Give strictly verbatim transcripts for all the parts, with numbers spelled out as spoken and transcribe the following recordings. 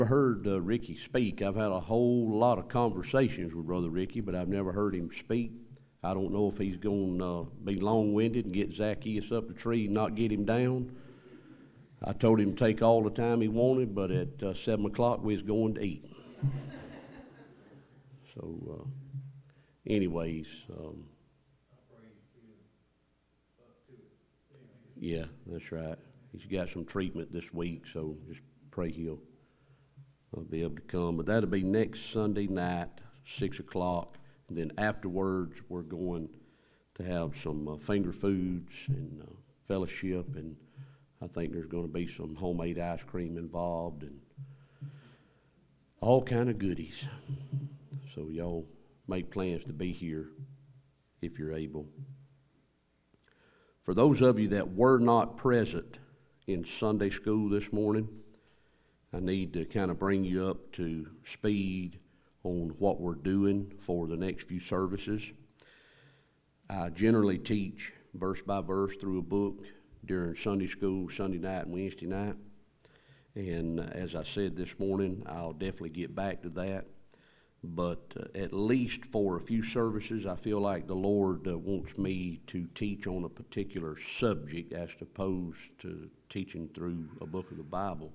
Heard uh, Ricky speak. I've had a whole lot of conversations with Brother Ricky, but I've never heard him speak. I don't know if he's going to uh, be long-winded and get Zacchaeus up the tree and not get him down. I told him to take all the time he wanted, but at uh, seven o'clock we was going to eat. So, uh, anyways, um, yeah, that's right. He's got some treatment this week, so just pray he'll I'll be able to come, but that'll be next Sunday night, six o'clock, and then afterwards we're going to have some uh, finger foods and uh, fellowship, and I think there's going to be some homemade ice cream involved and all kind of goodies. So y'all make plans to be here if you're able. For those of you that were not present in Sunday school this morning, I need to kind of bring you up to speed on what we're doing for the next few services. I generally teach verse by verse through a book during Sunday school, Sunday night and Wednesday night. And as I said this morning, I'll definitely get back to that. But uh, at least for a few services, I feel like the Lord uh, wants me to teach on a particular subject as opposed to teaching through a book of the Bible.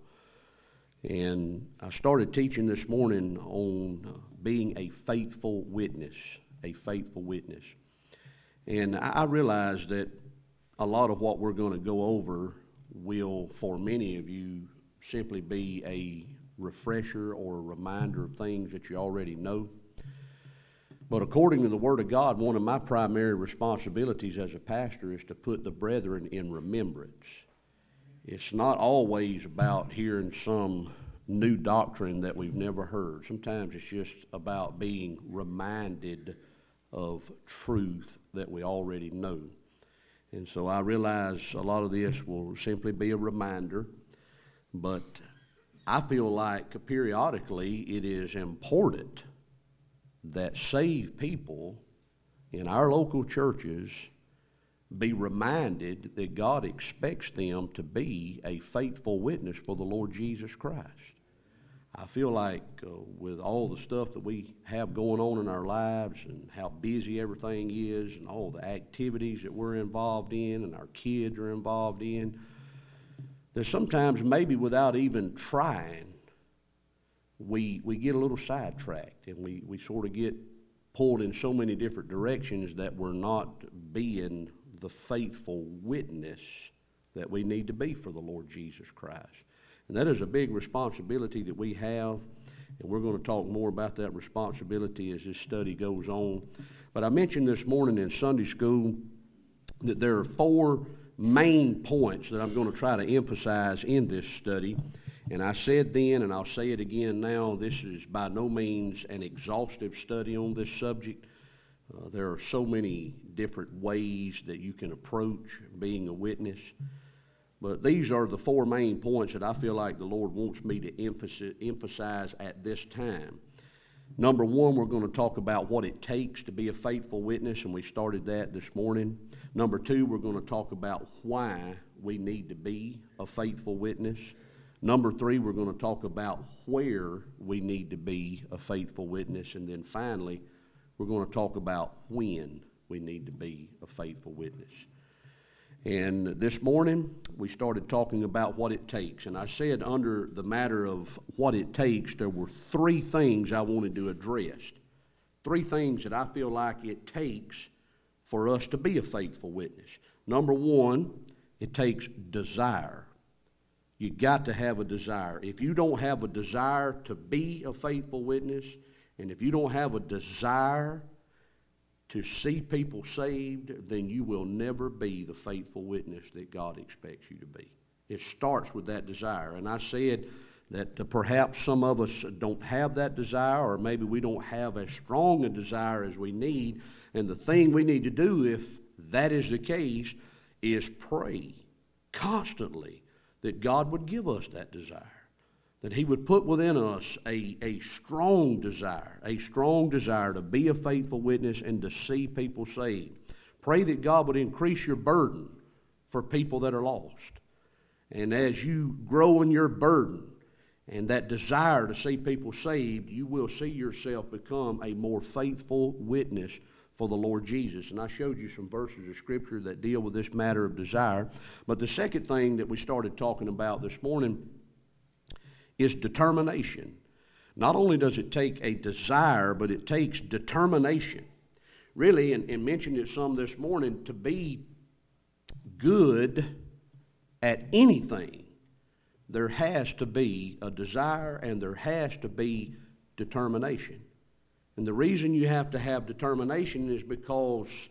And I started teaching this morning on being a faithful witness, a faithful witness. And I realize that a lot of what we're going to go over will, for many of you, simply be a refresher or a reminder of things that you already know. But according to the Word of God, one of my primary responsibilities as a pastor is to put the brethren in remembrance. It's not always about hearing some new doctrine that we've never heard. Sometimes it's just about being reminded of truth that we already know. And so I realize a lot of this will simply be a reminder, but I feel like periodically it is important that saved people in our local churches be reminded that God expects them to be a faithful witness for the Lord Jesus Christ. I feel like uh, with all the stuff that we have going on in our lives and how busy everything is and all the activities that we're involved in and our kids are involved in, that sometimes maybe without even trying, we we get a little sidetracked and we, we sort of get pulled in so many different directions that we're not being the faithful witness that we need to be for the Lord Jesus Christ. And that is a big responsibility that we have, and we're going to talk more about that responsibility as this study goes on. But I mentioned this morning in Sunday school that there are four main points that I'm going to try to emphasize in this study. And I said then, and I'll say it again now, this is by no means an exhaustive study on this subject. Uh, there are so many different ways that you can approach being a witness. But these are the four main points that I feel like the Lord wants me to emphasize, emphasize at this time. Number one, we're going to talk about what it takes to be a faithful witness, and we started that this morning. Number two, we're going to talk about why we need to be a faithful witness. Number three, we're going to talk about where we need to be a faithful witness. And then finally, we're going to talk about when we need to be a faithful witness. And this morning, we started talking about what it takes. And I said under the matter of what it takes, there were three things I wanted to address. Three things that I feel like it takes for us to be a faithful witness. Number one, it takes desire. You got to have a desire. If you don't have a desire to be a faithful witness, and if you don't have a desire to see people saved, then you will never be the faithful witness that God expects you to be. It starts with that desire. And I said that uh, perhaps some of us don't have that desire, or maybe we don't have as strong a desire as we need. And the thing we need to do, if that is the case, is pray constantly that God would give us that desire, that He would put within us a, a strong desire, a strong desire to be a faithful witness and to see people saved. Pray that God would increase your burden for people that are lost. And as you grow in your burden and that desire to see people saved, you will see yourself become a more faithful witness for the Lord Jesus. And I showed you some verses of Scripture that deal with this matter of desire. But the second thing that we started talking about this morning is determination. Not only does it take a desire, but it takes determination. Really, and, and mentioned it some this morning, to be good at anything, there has to be a desire and there has to be determination. And the reason you have to have determination is because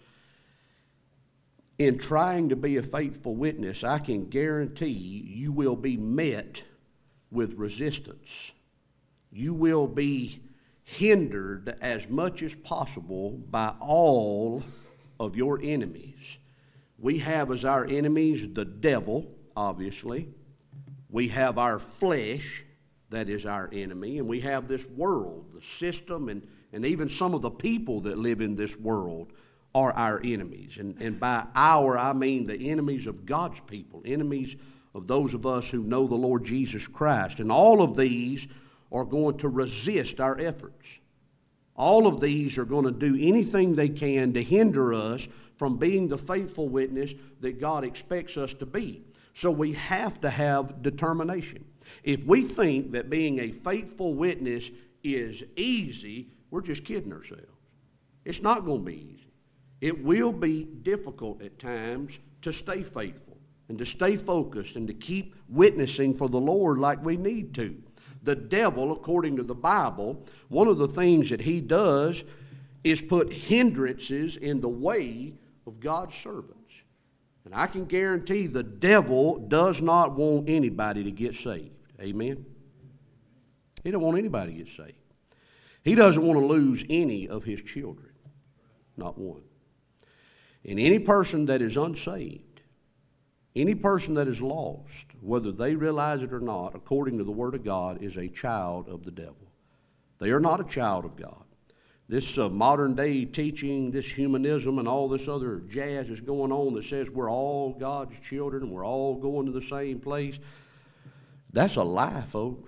in trying to be a faithful witness, I can guarantee you will be met with resistance. You will be hindered as much as possible by all of your enemies. We have as our enemies the devil, obviously. We have our flesh, that is our enemy, and we have this world, the system, and, and even some of the people that live in this world are our enemies. And, and by our, I mean the enemies of God's people, enemies of those of us who know the Lord Jesus Christ. And all of these are going to resist our efforts. All of these are going to do anything they can to hinder us from being the faithful witness that God expects us to be. So we have to have determination. If we think that being a faithful witness is easy, we're just kidding ourselves. It's not going to be easy. It will be difficult at times to stay faithful and to stay focused and to keep witnessing for the Lord like we need to. The devil, according to the Bible, one of the things that he does is put hindrances in the way of God's servants. And I can guarantee the devil does not want anybody to get saved. Amen? He don't want anybody to get saved. He doesn't want to lose any of his children. Not one. And any person that is unsaved, any person that is lost, whether they realize it or not, according to the Word of God, is a child of the devil. They are not a child of God. This uh, modern-day teaching, this humanism and all this other jazz is going on that says we're all God's children and we're all going to the same place. That's a lie, folks.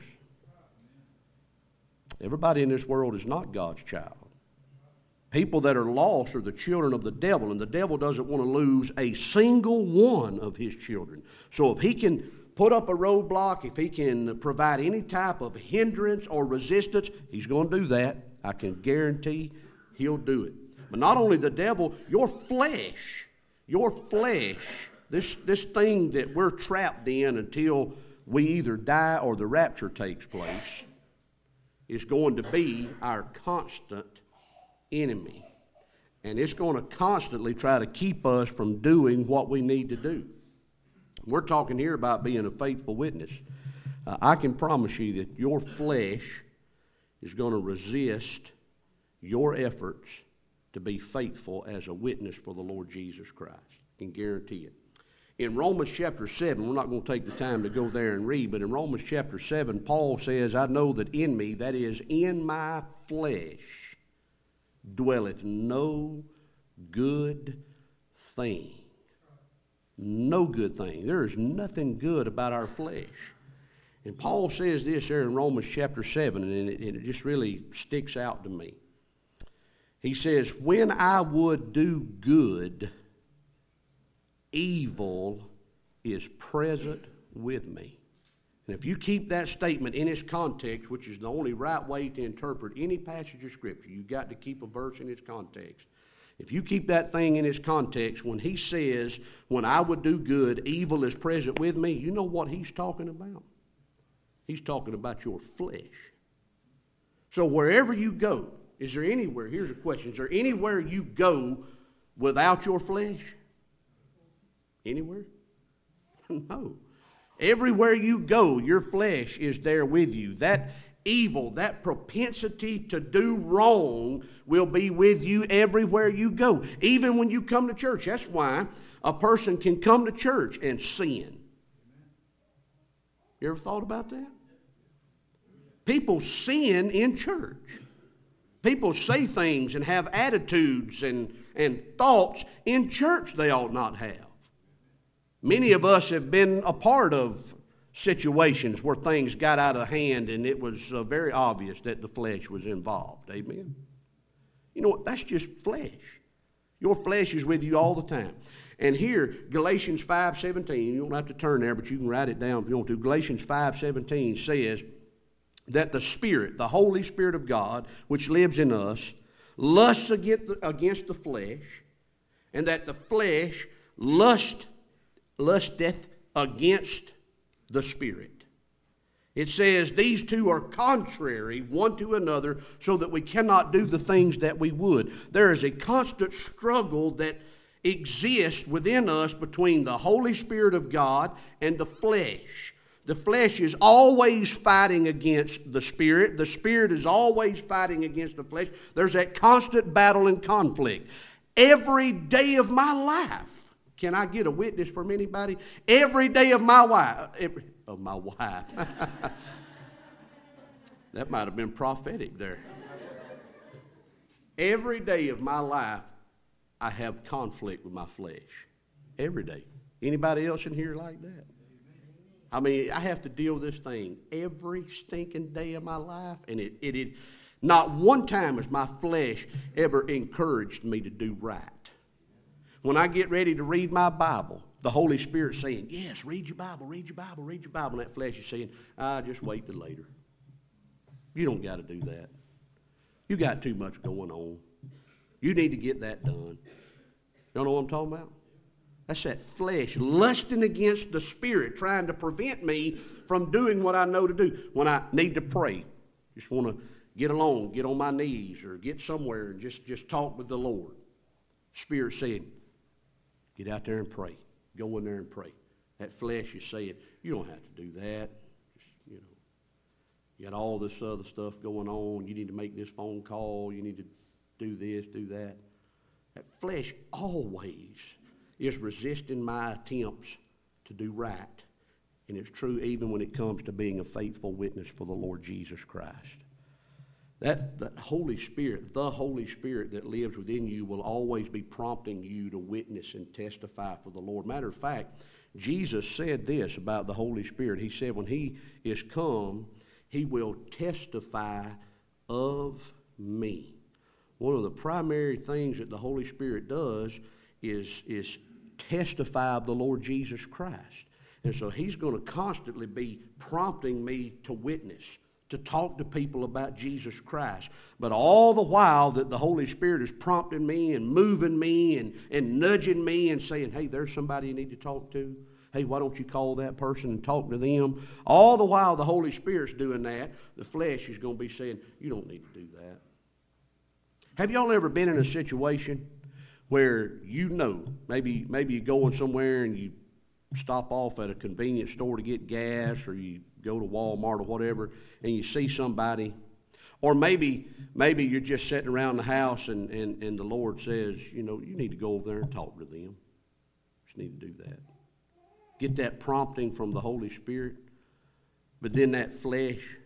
Everybody in this world is not God's child. People that are lost are the children of the devil, and the devil doesn't want to lose a single one of his children. So if he can put up a roadblock, if he can provide any type of hindrance or resistance, he's going to do that. I can guarantee he'll do it. But not only the devil, your flesh, your flesh, this, this thing that we're trapped in until we either die or the rapture takes place, is going to be our constant enemy. And it's going to constantly try to keep us from doing what we need to do. We're talking here about being a faithful witness. Uh, I can promise you that your flesh is going to resist your efforts to be faithful as a witness for the Lord Jesus Christ. I can guarantee it. In Romans chapter seven, we're not going to take the time to go there and read, but in Romans chapter seven, Paul says, I know that in me, that is in my flesh, dwelleth no good thing. No good thing. There is nothing good about our flesh. And Paul says this there in Romans chapter seven, and it, and it just really sticks out to me. He says, when I would do good, evil is present with me. And if you keep that statement in its context, which is the only right way to interpret any passage of Scripture, you've got to keep a verse in its context. If you keep that thing in its context, when he says, when I would do good, evil is present with me, you know what he's talking about? He's talking about your flesh. So wherever you go, is there anywhere, here's a question, is there anywhere you go without your flesh? Anywhere? No. Everywhere you go, your flesh is there with you. That evil, that propensity to do wrong will be with you everywhere you go. Even when you come to church. That's why a person can come to church and sin. You ever thought about that? People sin in church. People say things and have attitudes and, and thoughts in church they ought not have. Many of us have been a part of situations where things got out of hand and it was uh, very obvious that the flesh was involved. Amen? You know what? That's just flesh. Your flesh is with you all the time. And here, Galatians five seventeen, you don't have to turn there, but you can write it down if you want to. Galatians five seventeen says that the Spirit, the Holy Spirit of God, which lives in us, lusts against the, against the flesh, and that the flesh lust, lusteth against the Spirit. It says these two are contrary one to another so that we cannot do the things that we would. There is a constant struggle that exists within us between the Holy Spirit of God and the flesh. The flesh is always fighting against the Spirit. The Spirit is always fighting against the flesh. There's that constant battle and conflict. Every day of my life, can I get a witness from anybody? Every day of my wife, every, of my wife. That might have been prophetic there. Every day of my life, I have conflict with my flesh. Every day. Anybody else in here like that? I mean, I have to deal with this thing every stinking day of my life, and it, it, it not one time has my flesh ever encouraged me to do right. When I get ready to read my Bible, the Holy Spirit's saying, yes, read your Bible, read your Bible, read your Bible. And that flesh is saying, ah, just wait till later. You don't got to do that. You got too much going on. You need to get that done. You know what I'm talking about? That's that flesh lusting against the Spirit, trying to prevent me from doing what I know to do. When I need to pray, just want to get alone, get on my knees, or get somewhere and just, just talk with the Lord. Spirit said, get out there and pray. Go in there and pray. That flesh is saying, you don't have to do that. Just, you know, you got all this other stuff going on. You need to make this phone call. You need to do this, do that. That flesh always is resisting my attempts to do right. And it's true even when it comes to being a faithful witness for the Lord Jesus Christ. That, that Holy Spirit, the Holy Spirit that lives within you will always be prompting you to witness and testify for the Lord. Matter of fact, Jesus said this about the Holy Spirit. He said when He is come, He will testify of me. One of the primary things that the Holy Spirit does is, is testify of the Lord Jesus Christ. And so He's going to constantly be prompting me to witness, to talk to people about Jesus Christ. But all the while that the Holy Spirit is prompting me and moving me and, and nudging me and saying, hey, there's somebody you need to talk to. Hey, why don't you call that person and talk to them? All the while the Holy Spirit's doing that, the flesh is going to be saying, you don't need to do that. Have y'all ever been in a situation where you know, maybe, maybe you're going somewhere and you stop off at a convenience store to get gas, or you go to Walmart or whatever, and you see somebody, or maybe maybe you're just sitting around the house and, and, and the Lord says, you know, you need to go over there and talk to them. Just need to do that. Get that prompting from the Holy Spirit, but then that flesh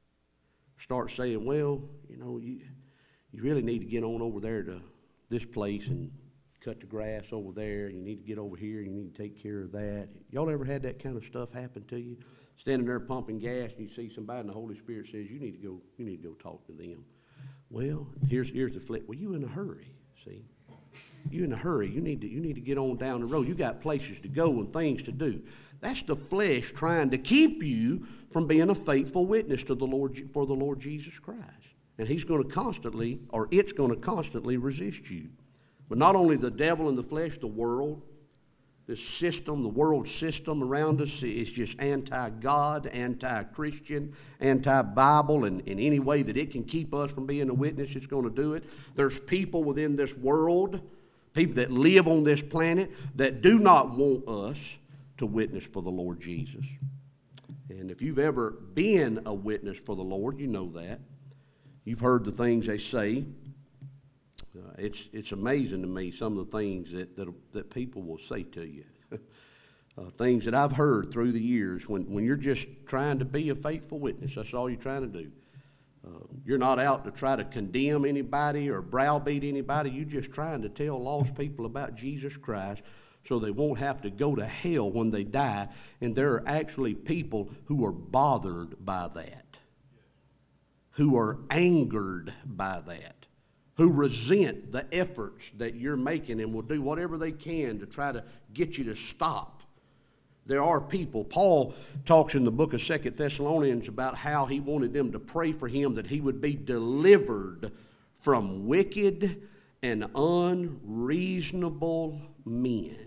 starts saying, well, you know, you you really need to get on over there to this place and cut the grass over there. You need to get over here. You need to take care of that. Y'all ever had that kind of stuff happen to you? Standing there pumping gas, and you see somebody, and the Holy Spirit says, you need to go, you need to go talk to them. Well, here's here's the flip. Well, you in a hurry, see? You in a hurry. You need to you need to get on down the road. You got places to go and things to do. That's the flesh trying to keep you from being a faithful witness to the Lord for the Lord Jesus Christ. And He's going to constantly, or it's going to constantly resist you. But not only the devil and the flesh, the world, this system, the world system around us is just anti-God, anti-Christian, anti-Bible, and in any way that it can keep us from being a witness, it's going to do it. There's people within this world, people that live on this planet, that do not want us to witness for the Lord Jesus. And if you've ever been a witness for the Lord, you know that. You've heard the things they say. Uh, it's it's amazing to me, some of the things that, that, that people will say to you. uh, things that I've heard through the years when, when you're just trying to be a faithful witness. That's all you're trying to do. Uh, you're not out to try to condemn anybody or browbeat anybody. You're just trying to tell lost people about Jesus Christ so they won't have to go to hell when they die. And there are actually people who are bothered by that, who are angered by that, who resent the efforts that you're making and will do whatever they can to try to get you to stop. There are people. Paul talks in the book of Second Thessalonians about how he wanted them to pray for him that he would be delivered from wicked and unreasonable men.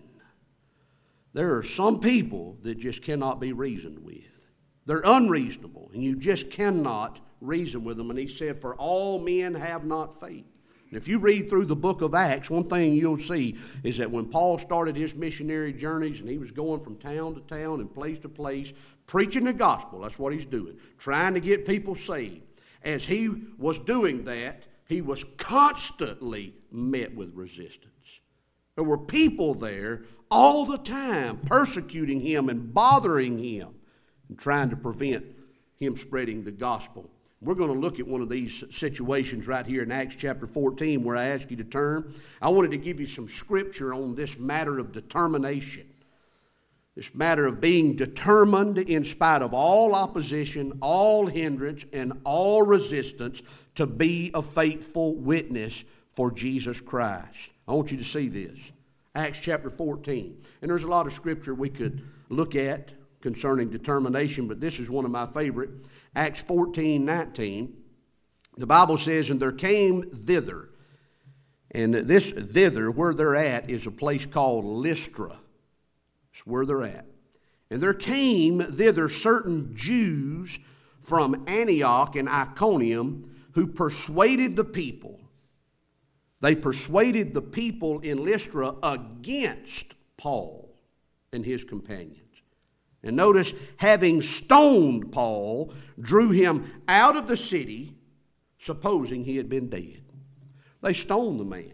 There are some people that just cannot be reasoned with. They're unreasonable, and you just cannot reason with them. And he said, for all men have not faith. And if you read through the book of Acts, one thing you'll see is that when Paul started his missionary journeys and he was going from town to town and place to place, preaching the gospel, that's what he's doing, trying to get people saved. As he was doing that, he was constantly met with resistance. There were people there all the time persecuting him and bothering him and trying to prevent him spreading the gospel. We're going to look at one of these situations right here in Acts chapter fourteen where I ask you to turn. I wanted to give you some scripture on this matter of determination. This matter of being determined in spite of all opposition, all hindrance, and all resistance to be a faithful witness for Jesus Christ. I want you to see this. Acts chapter fourteen. And there's a lot of scripture we could look at concerning determination, but this is one of my favorite. Acts fourteen nineteen. The Bible says, and there came thither. And this thither, where they're at, is a place called Lystra. It's where they're at. And there came thither certain Jews from Antioch and Iconium who persuaded the people. They persuaded the people in Lystra against Paul and his companions. And notice, having stoned Paul, drew him out of the city, supposing he had been dead. They stoned the man.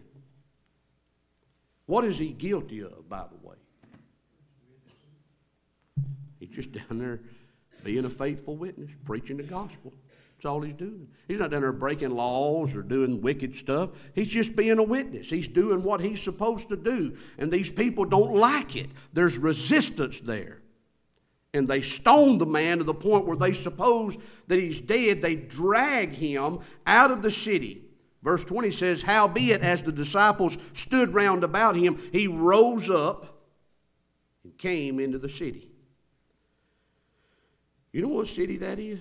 What is he guilty of, by the way? He's just down there being a faithful witness, preaching the gospel. That's all he's doing. He's not down there breaking laws or doing wicked stuff. He's just being a witness. He's doing what he's supposed to do. And these people don't like it. There's resistance there. And they stone the man to the point where they suppose that he's dead. They drag him out of the city. Verse twenty says, howbeit, as the disciples stood round about him, he rose up and came into the city. You know what city that is?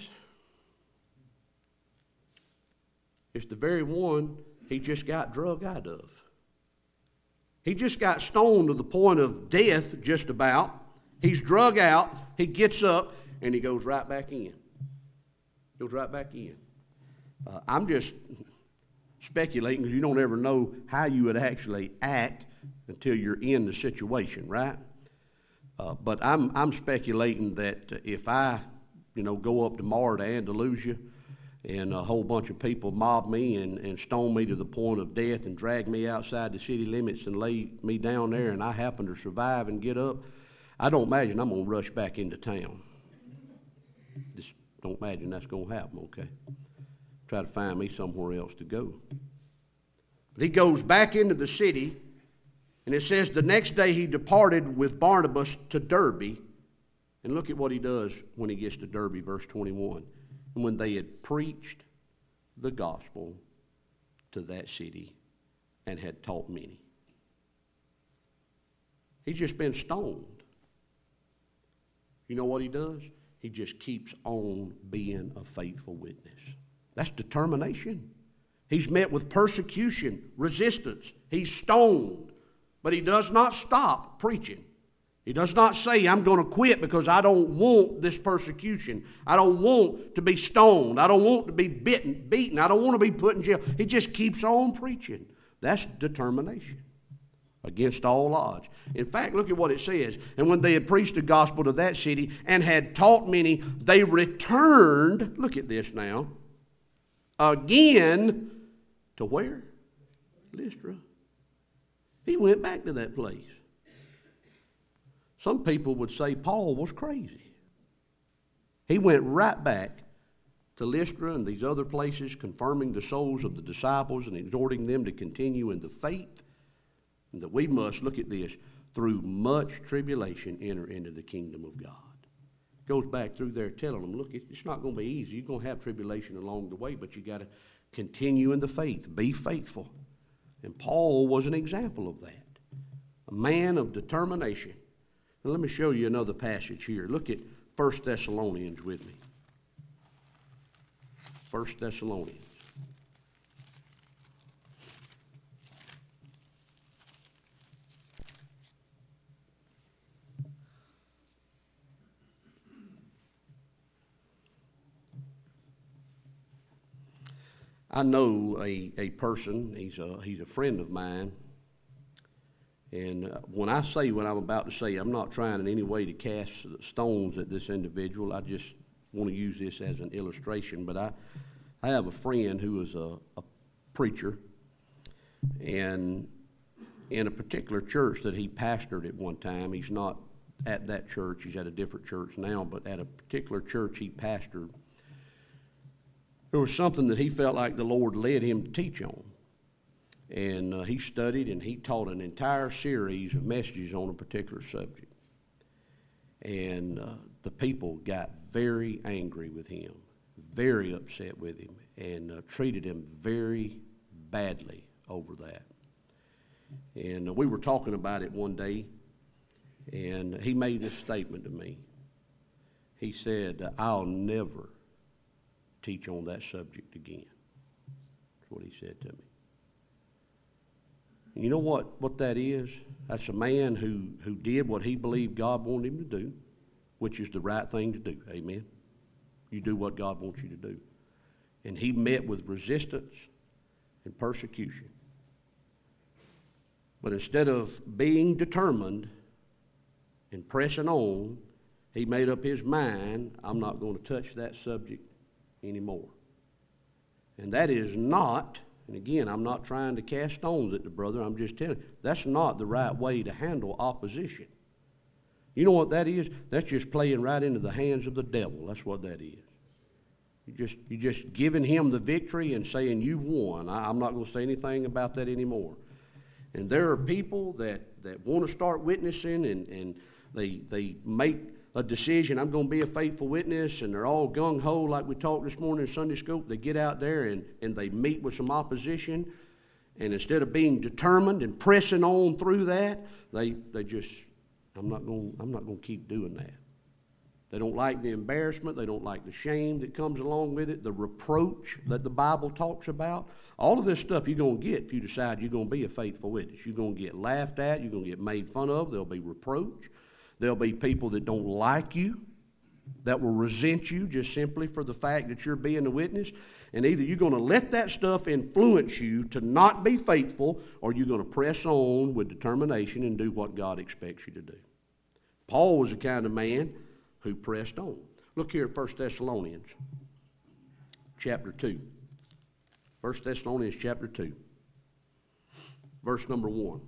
It's the very one he just got drug out of. He just got stoned to the point of death, just about. He's drug out, he gets up, and he goes right back in. Goes right back in. Uh, I'm just speculating because you don't ever know how you would actually act until you're in the situation, right? Uh, but I'm I'm speculating that if I, you know, go up tomorrow to Andalusia and a whole bunch of people mob me and, and stone me to the point of death and drag me outside the city limits and lay me down there and I happen to survive and get up, I don't imagine I'm going to rush back into town. Just don't imagine that's going to happen, okay? Try to find me somewhere else to go. But he goes back into the city, and it says the next day he departed with Barnabas to Derbe. And look at what he does when he gets to Derbe, verse twenty-one. And when they had preached the gospel to that city and had taught many. He's just been stoned. You know what he does? He just keeps on being a faithful witness. That's determination. He's met with persecution, resistance. He's stoned. But he does not stop preaching. He does not say, I'm going to quit because I don't want this persecution. I don't want to be stoned. I don't want to be bitten, beaten. I don't want to be put in jail. He just keeps on preaching. That's determination. Against all odds. In fact, look at what it says. And when they had preached the gospel to that city and had taught many, they returned, look at this now, again to where? Lystra. He went back to that place. Some people would say Paul was crazy. He went right back to Lystra and these other places, confirming the souls of the disciples and exhorting them to continue in the faith. And that we must, look at this, through much tribulation enter into the kingdom of God. Goes back through there telling them, look, it's not going to be easy. You're going to have tribulation along the way, but you got to continue in the faith. Be faithful. And Paul was an example of that. A man of determination. Now, let me show you another passage here. Look at First Thessalonians with me. First Thessalonians. I know a, a person, he's a, he's a friend of mine, and uh, when I say what I'm about to say, I'm not trying in any way to cast stones at this individual. I just want to use this as an illustration, but I, I have a friend who is a, a preacher, and in a particular church that he pastored at one time, he's not at that church, he's at a different church now, but at a particular church he pastored, there was something that he felt like the Lord led him to teach on. And uh, he studied and he taught an entire series of messages on a particular subject. And uh, the people got very angry with him, very upset with him, and uh, treated him very badly over that. And uh, we were talking about it one day, and he made this statement to me. He said, I'll never teach on that subject again. That's what he said to me. And you know what, what that is? That's a man who, who did what he believed God wanted him to do, which is the right thing to do. Amen? You do what God wants you to do. And he met with resistance and persecution. But instead of being determined and pressing on, he made up his mind, I'm not going to touch that subject anymore. And that is not, and again, I'm not trying to cast stones at the brother, I'm just telling you, that's not the right way to handle opposition. You know what that is? That's just playing right into the hands of the devil. That's what that is. You just, you're just giving him the victory and saying, you've won. I, I'm not going to say anything about that anymore. And there are people that, that want to start witnessing, and, and they, they make a decision, I'm going to be a faithful witness, and they're all gung-ho like we talked this morning in Sunday school. They get out there and, and they meet with some opposition, and instead of being determined and pressing on through that, they, they just, I'm not going, I'm not going to keep doing that. They don't like the embarrassment. They don't like the shame that comes along with it, the reproach that the Bible talks about. All of this stuff you're going to get if you decide you're going to be a faithful witness. You're going to get laughed at. You're going to get made fun of. There'll be reproach. There'll be people that don't like you, that will resent you just simply for the fact that you're being a witness. And either you're going to let that stuff influence you to not be faithful, or you're going to press on with determination and do what God expects you to do. Paul was the kind of man who pressed on. Look here at First Thessalonians chapter two. First Thessalonians chapter two, verse number one.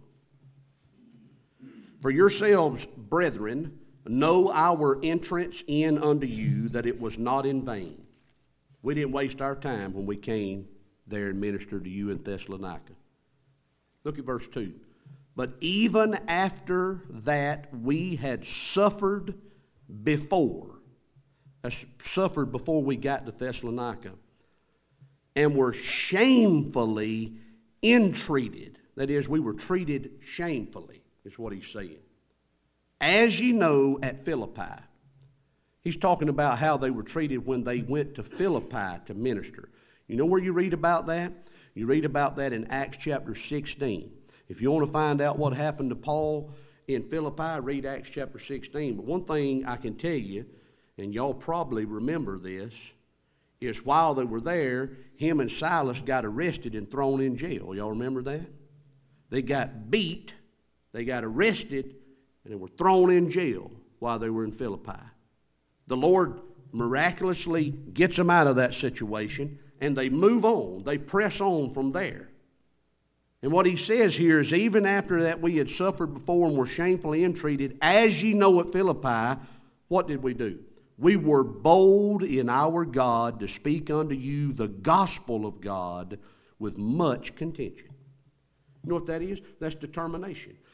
For yourselves, brethren, know our entrance in unto you, that it was not in vain. We didn't waste our time when we came there and ministered to you in Thessalonica. Look at verse two. But even after that we had suffered before, that's suffered before we got to Thessalonica, and were shamefully entreated. That is, we were treated shamefully. Is what he's saying. As ye know at Philippi. He's talking about how they were treated when they went to Philippi to minister. You know where you read about that? You read about that in Acts chapter sixteen. If you want to find out what happened to Paul in Philippi, read Acts chapter sixteen. But one thing I can tell you, and y'all probably remember this, is while they were there, him and Silas got arrested and thrown in jail. Y'all remember that? They got beat. They got arrested, and they were thrown in jail while they were in Philippi. The Lord miraculously gets them out of that situation, and they move on. They press on from there. And what he says here is, even after that we had suffered before and were shamefully entreated, as ye know at Philippi, what did we do? We were bold in our God to speak unto you the gospel of God with much contention. You know what that is? That's determination.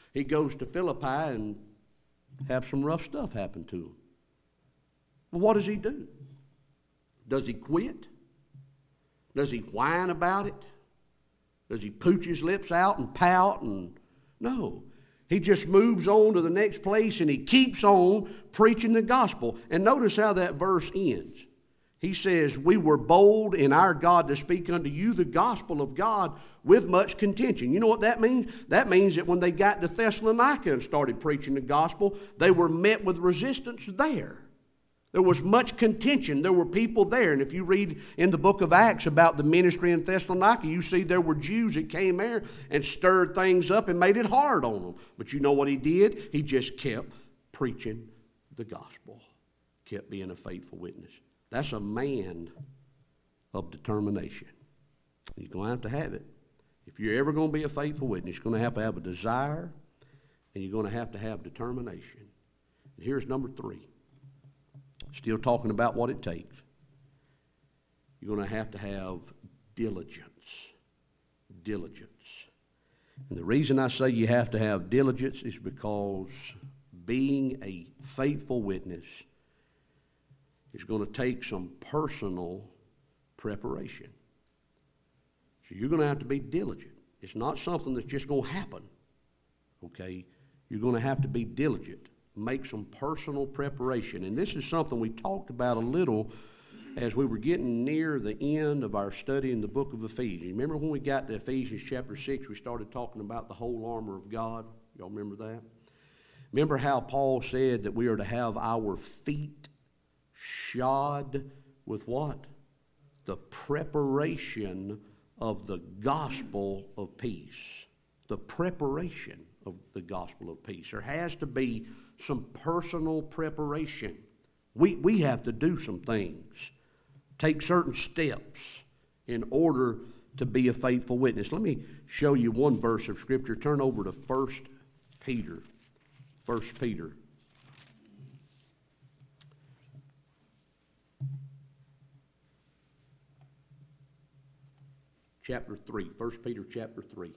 He goes to Philippi and have some rough stuff happen to him. Well, what does he do? Does he quit? Does he whine about it? Does he pooch his lips out and pout? And no. He just moves on to the next place and he keeps on preaching the gospel. And notice how that verse ends. He says, we were bold in our God to speak unto you the gospel of God with much contention. You know what that means? That means that when they got to Thessalonica and started preaching the gospel, they were met with resistance there. There was much contention. There were people there. And if you read in the book of Acts about the ministry in Thessalonica, you see there were Jews that came there and stirred things up and made it hard on them. But you know what he did? He just kept preaching the gospel, kept being a faithful witness. That's a man of determination. You're going to have to have it. If you're ever going to be a faithful witness, you're going to have to have a desire, and you're going to have to have determination. And here's number three. Still talking about what it takes. You're going to have to have diligence. Diligence. And the reason I say you have to have diligence is because being a faithful witness is going to take some personal preparation. So you're going to have to be diligent. It's not something that's just going to happen. Okay? You're going to have to be diligent. Make some personal preparation. And this is something we talked about a little as we were getting near the end of our study in the book of Ephesians. Remember when we got to Ephesians chapter six, we started talking about the whole armor of God? Y'all remember that? Remember how Paul said that we are to have our feet shod with what? The preparation of the gospel of peace. The preparation of the gospel of peace. There has to be some personal preparation. We, we have to do some things, take certain steps in order to be a faithful witness. Let me show you one verse of Scripture. Turn over to First Peter. First Peter. Chapter three. First Peter chapter three.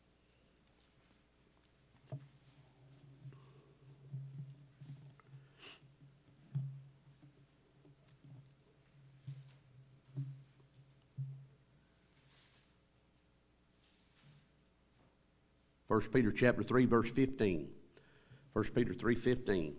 First Peter chapter three, verse fifteen. First Peter three fifteen.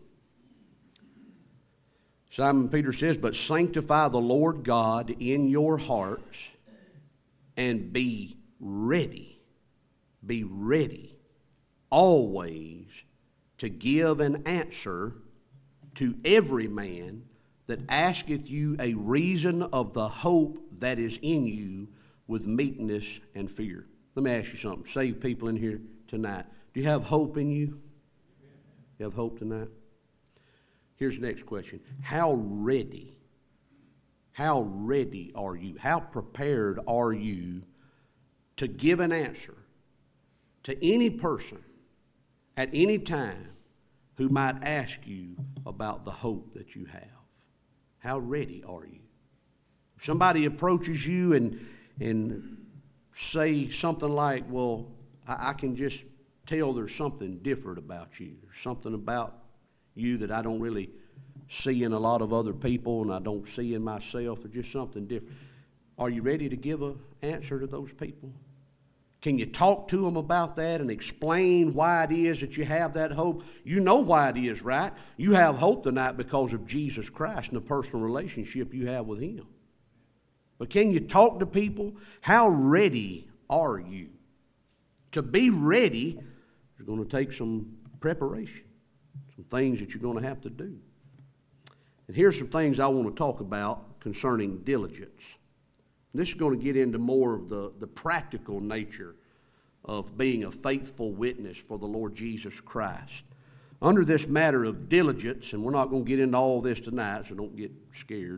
Simon Peter says, but sanctify the Lord God in your hearts, and be ready, be ready always to give an answer to every man that asketh you a reason of the hope that is in you with meekness and fear. Let me ask you something. Saved people in here tonight, do you have hope in you? You have hope tonight? Here's the next question. How ready, how ready are you? How prepared are you to give an answer to any person at any time who might ask you about the hope that you have? How ready are you? If somebody approaches you and, and say something like, well, I, I can just tell there's something different about you. There's something about you that I don't really see in a lot of other people and I don't see in myself. There's just something different. Are you ready to give an answer to those people? Can you talk to them about that and explain why it is that you have that hope? You know why it is, right? You have hope tonight because of Jesus Christ and the personal relationship you have with Him. But can you talk to people? How ready are you? To be ready is going to take some preparation, some things that you're going to have to do. And here's some things I want to talk about concerning diligence. This is going to get into more of the, the practical nature of being a faithful witness for the Lord Jesus Christ. Under this matter of diligence, and we're not going to get into all this tonight, so don't get scared.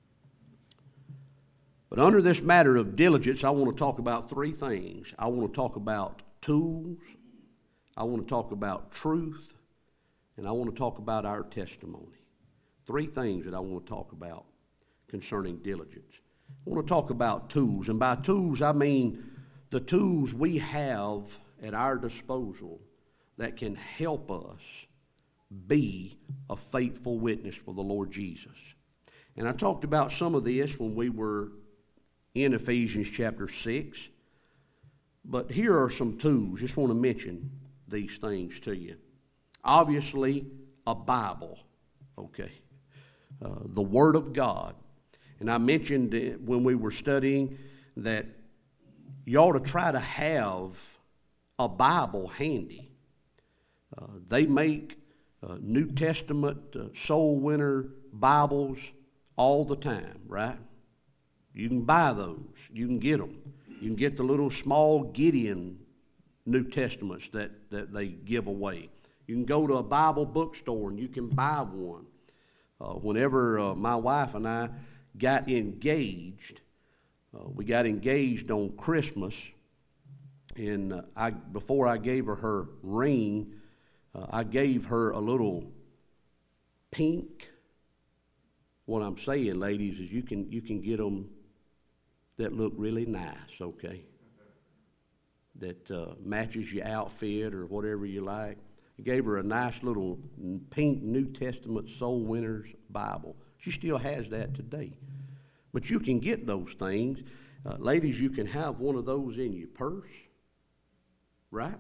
But under this matter of diligence, I want to talk about three things. I want to talk about tools, I want to talk about truth, and I want to talk about our testimony. Three things that I want to talk about concerning diligence. I want to talk about tools, and by tools I mean the tools we have at our disposal that can help us be a faithful witness for the Lord Jesus. And I talked about some of this when we were in Ephesians chapter six. But here are some tools. Just want to mention these things to you. Obviously, a Bible, okay, uh, the Word of God. And I mentioned when we were studying that you ought to try to have a Bible handy. Uh, they make uh, New Testament uh, soul winner Bibles all the time, right? You can buy those. You can get them. You can get the little small Gideon New Testaments that, that they give away. You can go to a Bible bookstore and you can buy one. Uh, whenever uh, my wife and I got engaged, uh, we got engaged on Christmas, and uh, I before I gave her her ring, uh, I gave her a little pink. What I'm saying, ladies, is you can you can get them that look really nice, okay? That uh, matches your outfit or whatever you like. I gave her a nice little pink New Testament Soul Winners Bible. She still has that today. But you can get those things. Uh, ladies, you can have one of those in your purse, right?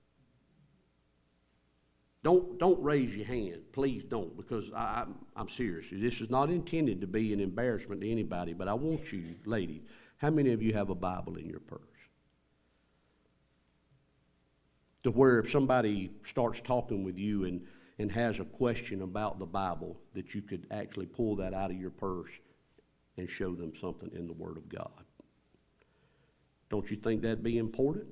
Don't don't raise your hand. Please don't, because I, I'm, I'm serious. This is not intended to be an embarrassment to anybody, but I want you, ladies, how many of you have a Bible in your purse? To where if somebody starts talking with you and, and has a question about the Bible, that you could actually pull that out of your purse and show them something in the Word of God. Don't you think that'd be important?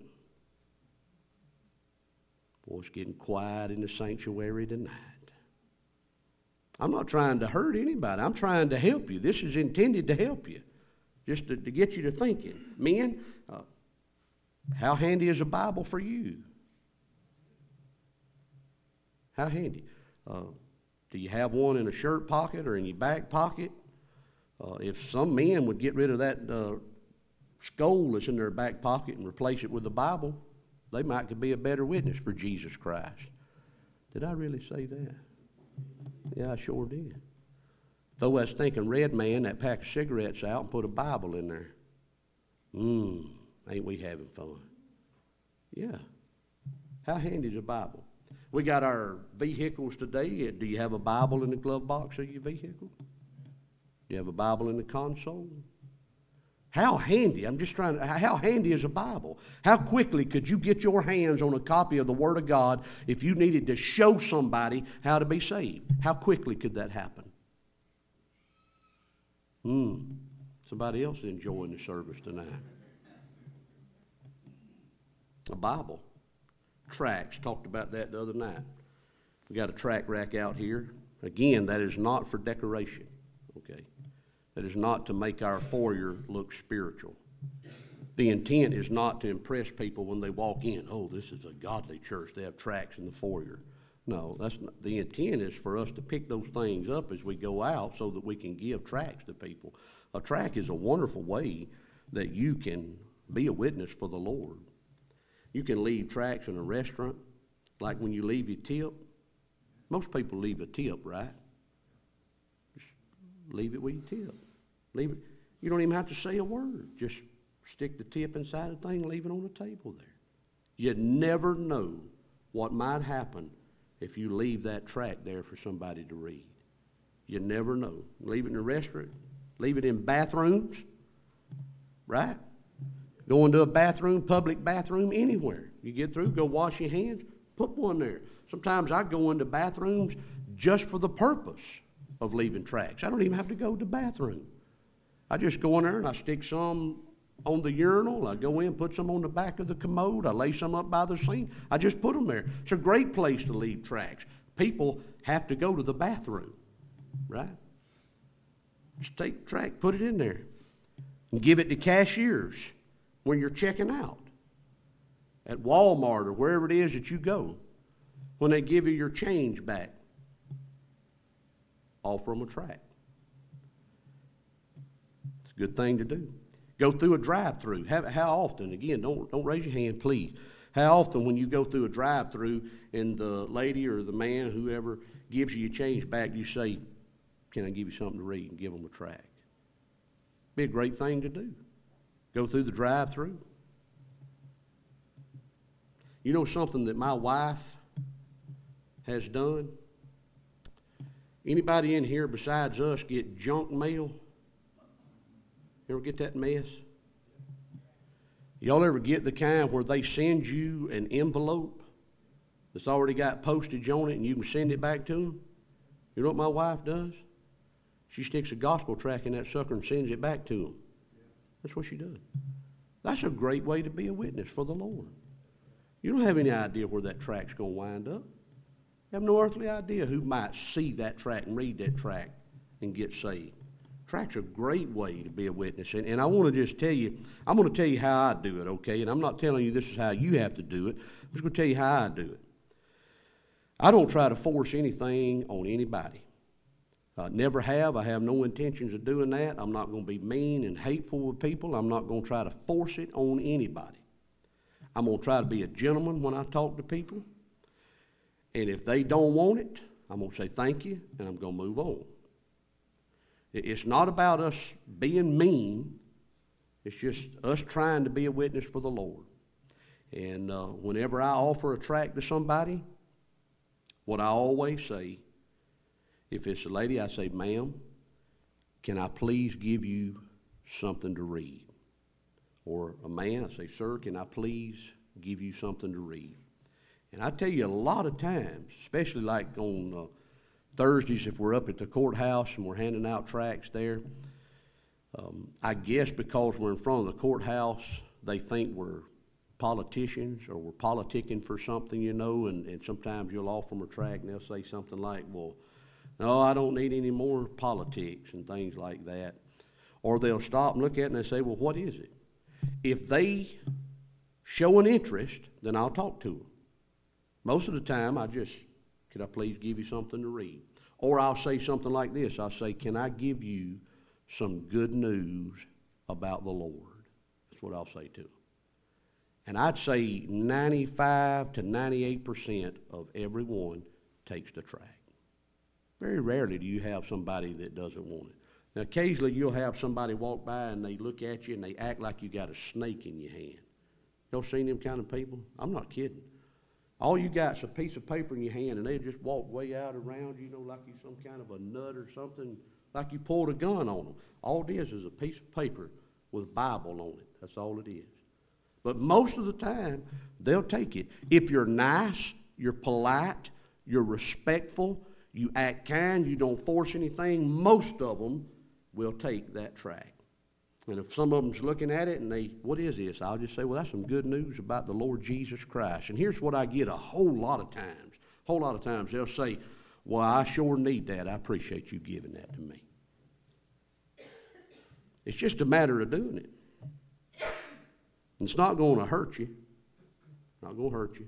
Boy, it's getting quiet in the sanctuary tonight. I'm not trying to hurt anybody. I'm trying to help you. This is intended to help you, just to, to get you to thinking. Men, uh, how handy is a Bible for you? How handy? Uh, do you have one in a shirt pocket or in your back pocket? Uh, if some men would get rid of that uh, scroll that's in their back pocket and replace it with the Bible, they might could be a better witness for Jesus Christ. Did I really say that? Yeah, I sure did. Though I was thinking, red man that pack of cigarettes out and put a Bible in there. Mmm, ain't we having fun? Yeah. How handy is a Bible? We got our vehicles today. Do you have a Bible in the glove box of your vehicle? Do you have a Bible in the console? How handy, I'm just trying to, how handy is a Bible? How quickly could you get your hands on a copy of the Word of God if you needed to show somebody how to be saved? How quickly could that happen? Hmm, somebody else is enjoying the service tonight. A Bible. Tracts, talked about that the other night. We got a tract rack out here. Again, that is not for decoration, okay? That is not to make our foyer look spiritual. The intent is not to impress people when they walk in. Oh, this is a godly church. They have tracts in the foyer. No, that's not, the intent is for us to pick those things up as we go out so that we can give tracts to people. A tract is a wonderful way that you can be a witness for the Lord. You can leave tracts in a restaurant, like when you leave your tip. Most people leave a tip, right? Just leave it with your tip. Leave it. You don't even have to say a word. Just stick the tip inside the thing, leave it on the table there. You never know what might happen if you leave that tract there for somebody to read. You never know. Leave it in a restaurant. Leave it in bathrooms, right? Go into a bathroom, public bathroom, anywhere. You get through, go wash your hands, put one there. Sometimes I go into bathrooms just for the purpose of leaving tracts. I don't even have to go to the bathroom. I just go in there and I stick some on the urinal. I go in, put some on the back of the commode. I lay some up by the sink. I just put them there. It's a great place to leave tracts. People have to go to the bathroom, right? Just take the tract, put it in there, and give it to cashiers when you're checking out at Walmart or wherever it is that you go, when they give you your change back, all from a tract. It's a good thing to do. Go through a drive-through. How, how often? Again, don't don't raise your hand, please. How often when you go through a drive-through and the lady or the man, whoever, gives you your change back, you say, can I give you something to read, and give them a tract? Be a great thing to do. Go through the drive-through. You know something that my wife has done? Anybody in here besides us get junk mail? You ever get that mess? Y'all ever get the kind where they send you an envelope that's already got postage on it and you can send it back to them? You know what my wife does? She sticks a gospel tract in that sucker and sends it back to them. That's what she does. That's a great way to be a witness for the Lord. You don't have any idea where that tract's going to wind up. You have no earthly idea who might see that tract and read that tract and get saved. Tract's a great way to be a witness. And, and I want to just tell you, I'm going to tell you how I do it, okay? And I'm not telling you this is how you have to do it. I'm just going to tell you how I do it. I don't try to force anything on anybody. I never have. I have no intentions of doing that. I'm not going to be mean and hateful with people. I'm not going to try to force it on anybody. I'm going to try to be a gentleman when I talk to people. And if they don't want it, I'm going to say thank you, and I'm going to move on. It's not about us being mean. It's just us trying to be a witness for the Lord. And uh, whenever I offer a tract to somebody, what I always say, if it's a lady, I say, ma'am, can I please give you something to read? Or a man, I say, sir, can I please give you something to read? And I tell you, a lot of times, especially like on uh, Thursdays, if we're up at the courthouse and we're handing out tracts there, um, I guess because we're in front of the courthouse, they think we're politicians or we're politicking for something, you know, and, and sometimes you'll offer them a tract and they'll say something like, well, no, I don't need any more politics and things like that. Or they'll stop and look at it and they say, well, what is it? If they show an interest, then I'll talk to them. Most of the time, I just, could I please give you something to read? Or I'll say something like this. I'll say, can I give you some good news about the Lord? That's what I'll say to them. And I'd say ninety-five to ninety-eight percent of everyone takes the tract. Very rarely do you have somebody that doesn't want it. Now, occasionally you'll have somebody walk by and they look at you and they act like you got a snake in your hand. Y'all seen them kind of people? I'm not kidding. All you got is a piece of paper in your hand, and they just walk way out around you, you know, like you're some kind of a nut or something, like you pulled a gun on them. All it is is a piece of paper with a Bible on it. That's all it is. But most of the time, they'll take it. If you're nice, you're polite, you're respectful, you act kind, you don't force anything, most of them will take that tract. And if some of them's looking at it and they, what is this? I'll just say, well, that's some good news about the Lord Jesus Christ. And here's what I get a whole lot of times. A whole lot of times they'll say, well, I sure need that. I appreciate you giving that to me. It's just a matter of doing it. It's not going to hurt you. Not going to hurt you.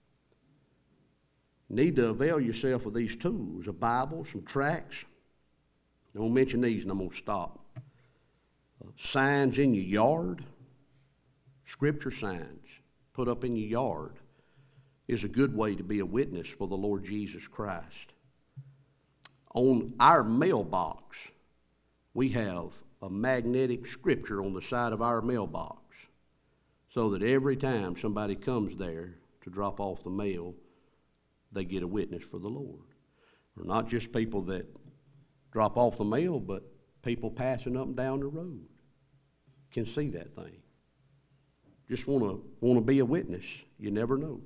You need to avail yourself of these tools, a Bible, some tracts. I'm going to mention these and I'm going to stop. Signs in your yard, scripture signs put up in your yard is a good way to be a witness for the Lord Jesus Christ. On our mailbox, we have a magnetic scripture on the side of our mailbox so that every time somebody comes there to drop off the mail, they get a witness for the Lord. Or not just people that drop off the mail, but people passing up and down the road can see that thing. Just want to want to be a witness. You never know.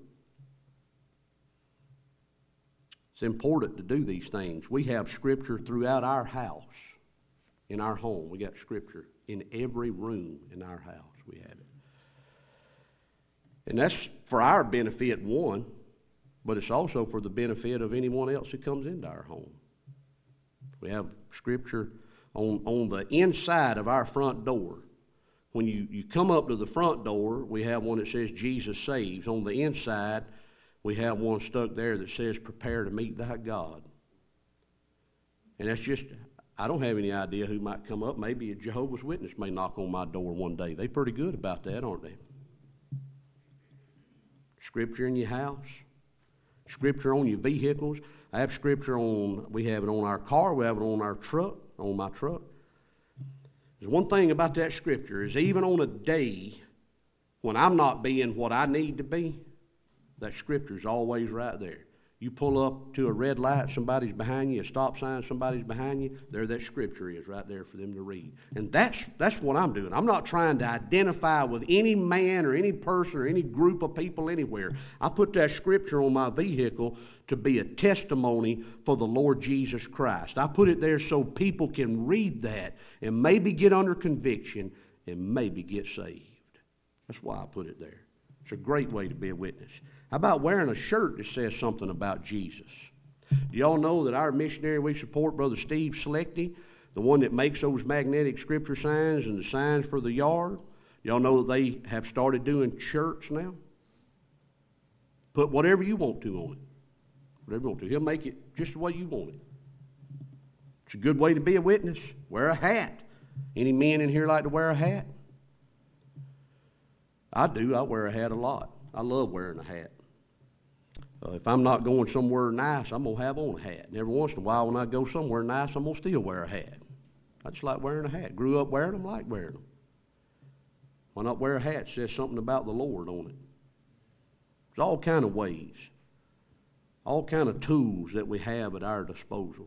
It's important to do these things. We have scripture throughout our house, in our home. We got scripture in every room in our house. We have it. And that's for our benefit, one, but it's also for the benefit of anyone else that comes into our home. We have scripture on, on the inside of our front door. When you, you come up to the front door, we have one that says Jesus saves. On the inside, we have one stuck there that says prepare to meet thy God. And that's just, I don't have any idea who might come up. Maybe a Jehovah's Witness may knock on my door one day. They're pretty good about that, aren't they? Scripture in your house. Scripture on your vehicles. I have Scripture on, we have it on our car, we have it on our truck, on my truck. There's one thing about that Scripture is even on a day when I'm not being what I need to be, that Scripture's always right there. You pull up to a red light, somebody's behind you, a stop sign, somebody's behind you, there that Scripture is right there for them to read. And that's that's what I'm doing. I'm not trying to identify with any man or any person or any group of people anywhere. I put that Scripture on my vehicle to be a testimony for the Lord Jesus Christ. I put it there so people can read that and maybe get under conviction and maybe get saved. That's why I put it there. It's a great way to be a witness. How about wearing a shirt that says something about Jesus? Do y'all know that our missionary we support, Brother Steve Selecty, the one that makes those magnetic Scripture signs and the signs for the yard, y'all know that they have started doing shirts now? Put whatever you want to on it. Whatever you want to. He'll make it just the way you want it. It's a good way to be a witness. Wear a hat. Any men in here like to wear a hat? I do. I wear a hat a lot. I love wearing a hat. Uh, if I'm not going somewhere nice, I'm going to have on a hat. And every once in a while when I go somewhere nice, I'm going to still wear a hat. I just like wearing a hat. Grew up wearing them, like wearing them. Why not wear a hat that says something about the Lord on it? There's all kind of ways, all kind of tools that we have at our disposal.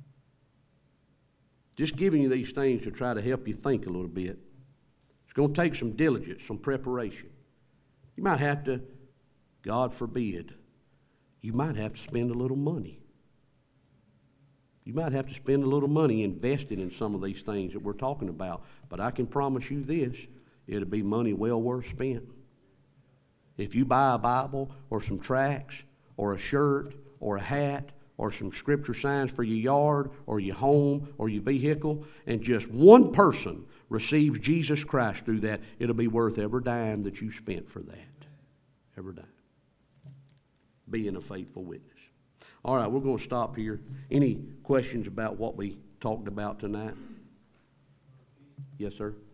Just giving you these things to try to help you think a little bit. It's going to take some diligence, some preparation. You might have to, God forbid, you might have to spend a little money. You might have to spend a little money investing in some of these things that we're talking about. But I can promise you this, it'll be money well worth spent. If you buy a Bible or some tracts or a shirt or a hat or some Scripture signs for your yard or your home or your vehicle, and just one person receives Jesus Christ through that, it'll be worth every dime that you spent for that. Every dime. Being a faithful witness. All right, we're going to stop here. Any questions about what we talked about tonight? Yes, sir.